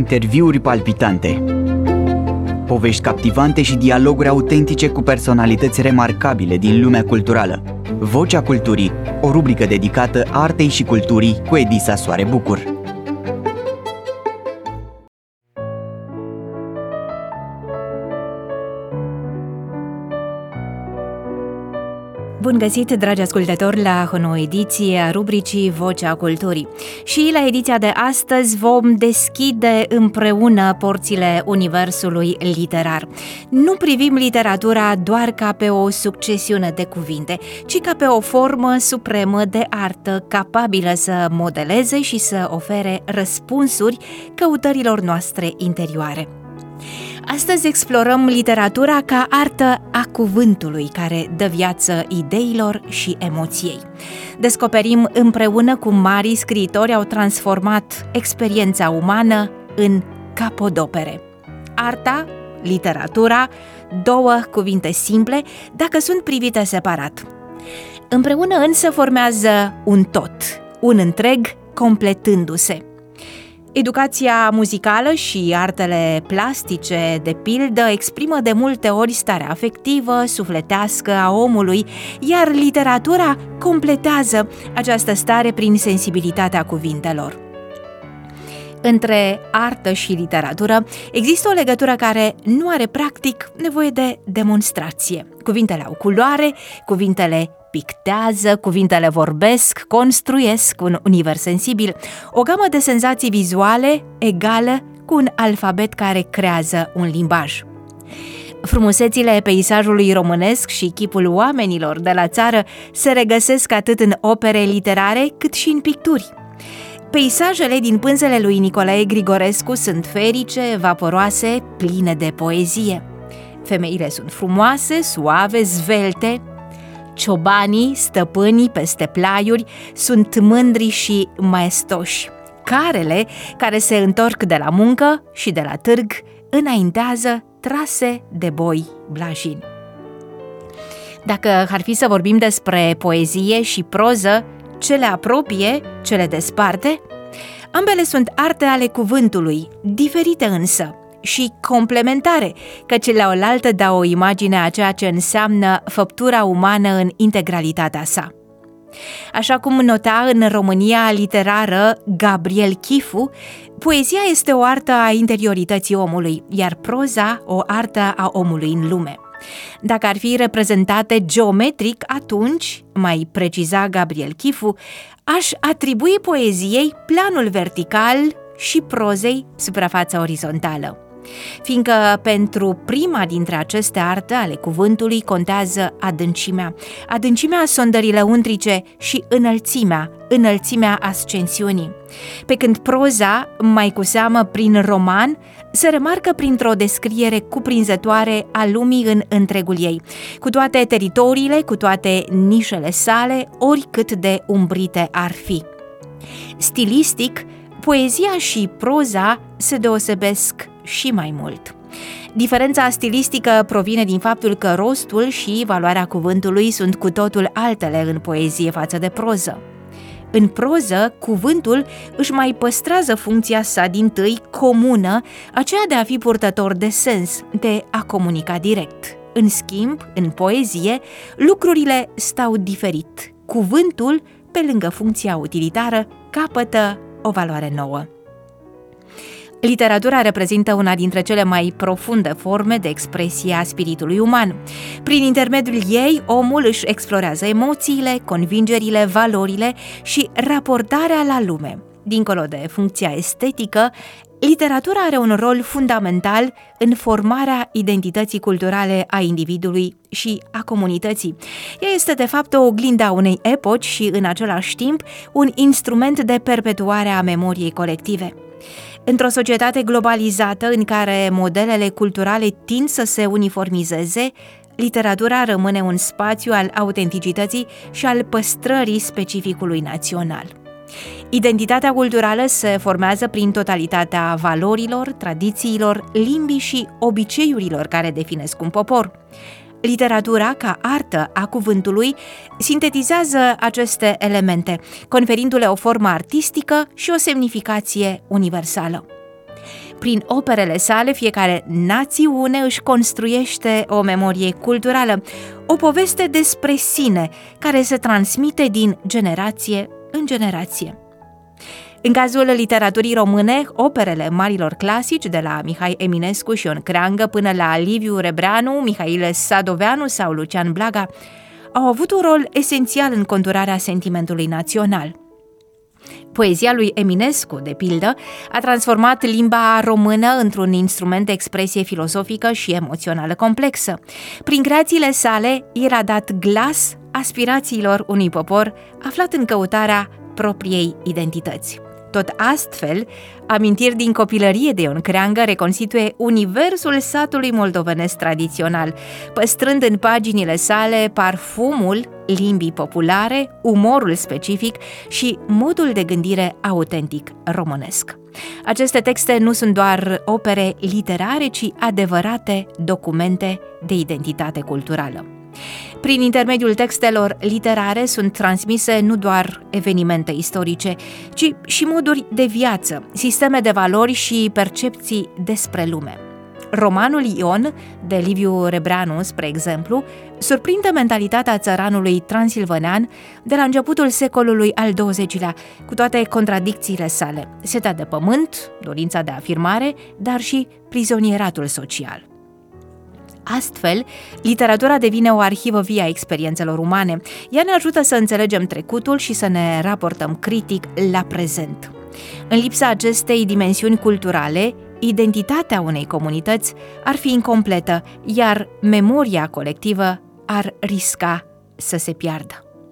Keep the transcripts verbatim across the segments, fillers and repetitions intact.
Interviuri palpitante, povești captivante și dialoguri autentice cu personalități remarcabile din lumea culturală. Vocea Culturii, o rubrică dedicată artei și culturii cu Edisa Soare Bucur. Bun găsit, dragi ascultători, la o nouă ediție a rubricii Vocea Culturii. Și la ediția de astăzi vom deschide împreună porțile universului literar. Nu privim literatura doar ca pe o succesiune de cuvinte, ci ca pe o formă supremă de artă capabilă să modeleze și să ofere răspunsuri căutărilor noastre interioare. Astăzi explorăm literatura ca artă a cuvântului care dă viață ideilor și emoției. Descoperim împreună cum mari scriitori au transformat experiența umană în capodopere. Arta, literatura, două cuvinte simple, dacă sunt privite separat. Împreună însă formează un tot, un întreg completându-se. Educația muzicală și artele plastice, de pildă, exprimă de multe ori starea afectivă, sufletească a omului, iar literatura completează această stare prin sensibilitatea cuvintelor. Între artă și literatură există o legătură care nu are practic nevoie de demonstrație. Cuvintele au culoare, cuvintele pictează, cuvintele vorbesc, construiesc un univers sensibil, o gamă de senzații vizuale egală cu un alfabet care creează un limbaj. Frumusețile peisajului românesc și chipul oamenilor de la țară se regăsesc atât în opere literare cât și în picturi. Peisajele din pânzele lui Nicolae Grigorescu sunt ferice, vaporoase, pline de poezie. Femeile sunt frumoase, suave, zvelte. Ciobanii, stăpânii peste plaiuri, sunt mândri și maestoși. Carele, care se întorc de la muncă și de la târg, înaintează trase de boi blajini. Dacă ar fi să vorbim despre poezie și proză, ce le apropie, ce le desparte? Ambele sunt arte ale cuvântului, diferite însă și complementare, căci la oaltă dau o imagine a ceea ce înseamnă făptura umană în integralitatea sa. Așa cum nota în România literară Gabriel Chifu, poezia este o artă a interiorității omului, iar proza o artă a omului în lume. Dacă ar fi reprezentate geometric, atunci, mai preciza Gabriel Chifu, aș atribui poeziei planul vertical și prozei suprafața orizontală. Fiindcă pentru prima dintre aceste arte ale cuvântului contează adâncimea, adâncimea sondării lăuntrice și înălțimea, înălțimea ascensiunii. Pe când proza, mai cu seamă prin roman, se remarcă printr-o descriere cuprinzătoare a lumii în întregul ei, cu toate teritoriile, cu toate nișele sale, oricât de umbrite ar fi. Stilistic, poezia și proza se deosebesc și mai mult. Diferența stilistică provine din faptul că rostul și valoarea cuvântului sunt cu totul altele în poezie față de proză. În proză, cuvântul își mai păstrează funcția sa dintâi comună, aceea de a fi purtător de sens, de a comunica direct. În schimb, în poezie, lucrurile stau diferit. Cuvântul, pe lângă funcția utilitară, capătă o valoare nouă. Literatura reprezintă una dintre cele mai profunde forme de expresie a spiritului uman. Prin intermediul ei, omul își explorează emoțiile, convingerile, valorile și raportarea la lume. Dincolo de funcția estetică, literatura are un rol fundamental în formarea identității culturale a individului și a comunității. Ea este de fapt o oglindă a unei epoci și, în același timp, un instrument de perpetuare a memoriei colective. Într-o societate globalizată în care modelele culturale tind să se uniformizeze, literatura rămâne un spațiu al autenticității și al păstrării specificului național. Identitatea culturală se formează prin totalitatea valorilor, tradițiilor, limbii și obiceiurilor care definesc un popor. Literatura, ca artă a cuvântului, sintetizează aceste elemente, conferindu-le o formă artistică și o semnificație universală. Prin operele sale, fiecare națiune își construiește o memorie culturală, o poveste despre sine, care se transmite din generație în generație. În cazul literaturii române, operele marilor clasici, de la Mihai Eminescu și Ion Creangă până la Liviu Rebreanu, Mihail Sadoveanu sau Lucian Blaga, au avut un rol esențial în conturarea sentimentului național. Poezia lui Eminescu, de pildă, a transformat limba română într-un instrument de expresie filosofică și emoțională complexă. Prin creațiile sale, el a dat glas aspirațiilor unui popor aflat în căutarea propriei identități. Tot astfel, amintiri din copilărie de Ion Creangă reconstituie universul satului moldovenesc tradițional, păstrând în paginile sale parfumul limbii populare, umorul specific și modul de gândire autentic românesc. Aceste texte nu sunt doar opere literare, ci adevărate documente de identitate culturală. Prin intermediul textelor literare sunt transmise nu doar evenimente istorice, ci și moduri de viață, sisteme de valori și percepții despre lume. Romanul Ion, de Liviu Rebreanu, spre exemplu, surprinde mentalitatea țăranului transilvanean de la începutul secolului al douăzecilea, cu toate contradicțiile sale, seta de pământ, dorința de afirmare, dar și prizonieratul social. Astfel, literatura devine o arhivă vie a experiențelor umane. Ea ne ajută să înțelegem trecutul și să ne raportăm critic la prezent. În lipsa acestei dimensiuni culturale, identitatea unei comunități ar fi incompletă, iar memoria colectivă ar risca să se piardă.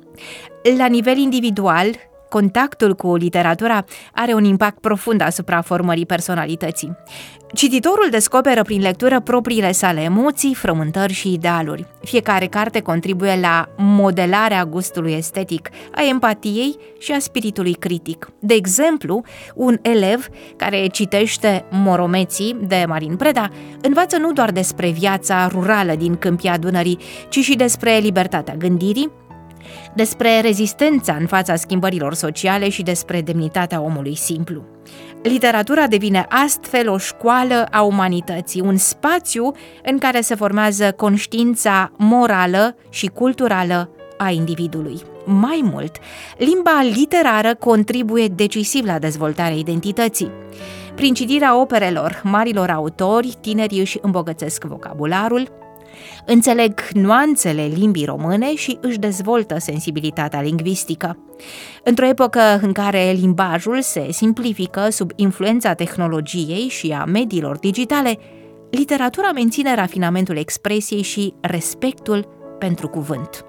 La nivel individual, contactul cu literatura are un impact profund asupra formării personalității. Cititorul descoperă prin lectură propriile sale emoții, frământări și idealuri. Fiecare carte contribuie la modelarea gustului estetic, a empatiei și a spiritului critic. De exemplu, un elev care citește Moromeții de Marin Preda învață nu doar despre viața rurală din câmpia Dunării, ci și despre libertatea gândirii, despre rezistența în fața schimbărilor sociale și despre demnitatea omului simplu. Literatura devine astfel o școală a umanității, un spațiu în care se formează conștiința morală și culturală a individului. Mai mult, limba literară contribuie decisiv la dezvoltarea identității. Prin citirea operelor marilor autori, tinerii își îmbogățesc vocabularul, înțeleg nuanțele limbii române și își dezvoltă sensibilitatea lingvistică. Într-o epocă în care limbajul se simplifică sub influența tehnologiei și a mediilor digitale, literatura menține rafinamentul expresiei și respectul pentru cuvânt.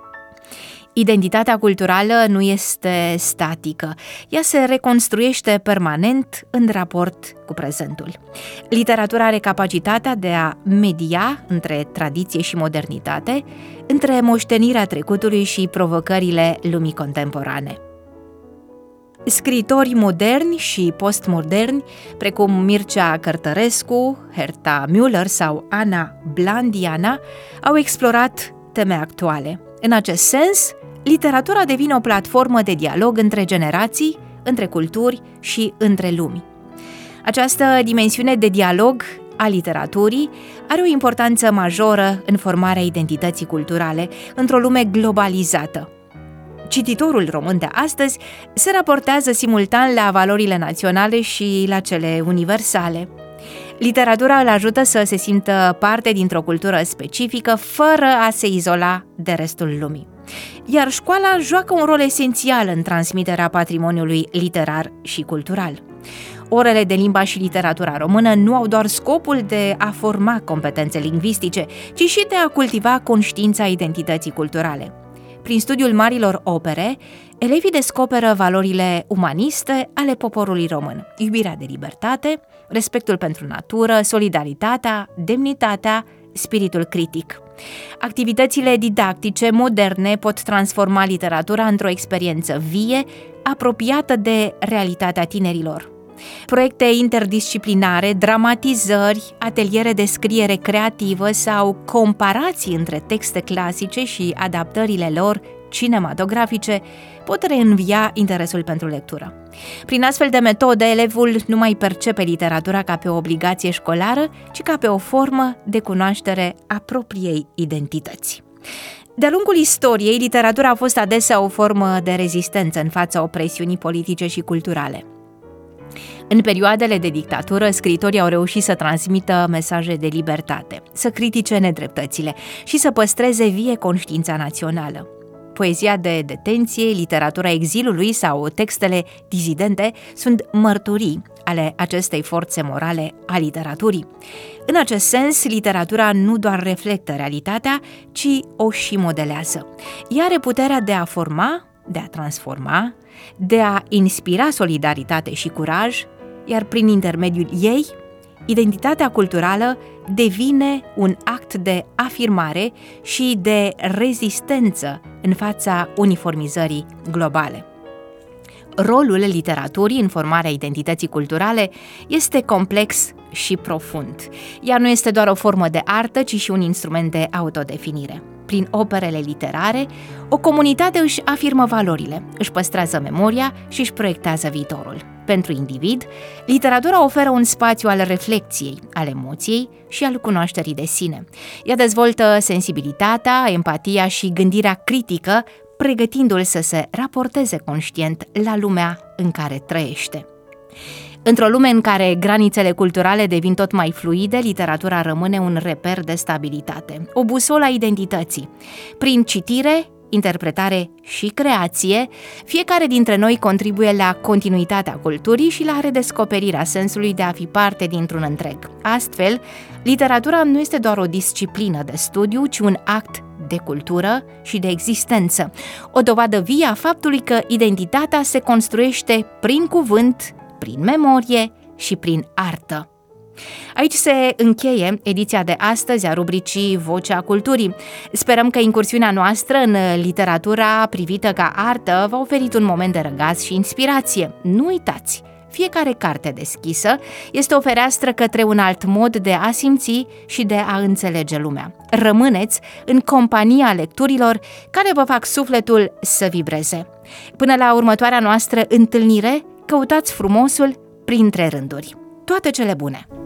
Identitatea culturală nu este statică, ea se reconstruiește permanent în raport cu prezentul. Literatura are capacitatea de a media între tradiție și modernitate, între moștenirea trecutului și provocările lumii contemporane. Scriitori moderni și postmoderni, precum Mircea Cărtărescu, Herta Müller sau Ana Blandiana, au explorat teme actuale. În acest sens, literatura devine o platformă de dialog între generații, între culturi și între lumi. Această dimensiune de dialog a literaturii are o importanță majoră în formarea identității culturale într-o lume globalizată. Cititorul român de astăzi se raportează simultan la valorile naționale și la cele universale. Literatura îl ajută să se simtă parte dintr-o cultură specifică, fără a se izola de restul lumii. Iar școala joacă un rol esențial în transmiterea patrimoniului literar și cultural. Orele de limba și literatura română nu au doar scopul de a forma competențe lingvistice, ci și de a cultiva conștiința identității culturale. Prin studiul marilor opere, elevii descoperă valorile umaniste ale poporului român, iubirea de libertate, respectul pentru natură, solidaritatea, demnitatea, spiritul critic. Activitățile didactice moderne pot transforma literatura într-o experiență vie, apropiată de realitatea tinerilor. Proiecte interdisciplinare, dramatizări, ateliere de scriere creativă sau comparații între texte clasice și adaptările lor cinematografice pot reînvia interesul pentru lectură. Prin astfel de metode, elevul nu mai percepe literatura ca pe o obligație școlară, ci ca pe o formă de cunoaștere a propriei identități. De-a lungul istoriei, literatura a fost adesea o formă de rezistență în fața opresiunii politice și culturale. În perioadele de dictatură, scriitorii au reușit să transmită mesaje de libertate, să critique nedreptățile și să păstreze vie conștiința națională. Poezia de detenție, literatura exilului sau textele dizidente sunt mărturii ale acestei forțe morale a literaturii. În acest sens, literatura nu doar reflectă realitatea, ci o și modelează. Ea are puterea de a forma, de a transforma, de a inspira solidaritate și curaj, iar prin intermediul ei, identitatea culturală devine un act de afirmare și de rezistență în fața uniformizării globale. Rolul literaturii în formarea identității culturale este complex și profund. Ea nu este doar o formă de artă, ci și un instrument de autodefinire. Prin operele literare, o comunitate își afirmă valorile, își păstrează memoria și își proiectează viitorul. Pentru individ, literatura oferă un spațiu al reflecției, al emoției și al cunoașterii de sine. Ea dezvoltă sensibilitatea, empatia și gândirea critică, pregătindu-l să se raporteze conștient la lumea în care trăiește. Într-o lume în care granițele culturale devin tot mai fluide, literatura rămâne un reper de stabilitate, o busolă a identității. Prin citire, interpretare și creație, fiecare dintre noi contribuie la continuitatea culturii și la redescoperirea sensului de a fi parte dintr-un întreg. Astfel, literatura nu este doar o disciplină de studiu, ci un act de cultură și de existență, o dovadă vie a faptului că identitatea se construiește prin cuvânt, prin memorie și prin artă. Aici se încheie ediția de astăzi a rubricii Vocea Culturii. Sperăm că incursiunea noastră în literatura privită ca artă v-a oferit un moment de răgaz și inspirație. Nu uitați! Fiecare carte deschisă este o fereastră către un alt mod de a simți și de a înțelege lumea. Rămâneți în compania lecturilor care vă fac sufletul să vibreze. Până la următoarea noastră întâlnire, căutați frumosul printre rânduri. Toate cele bune!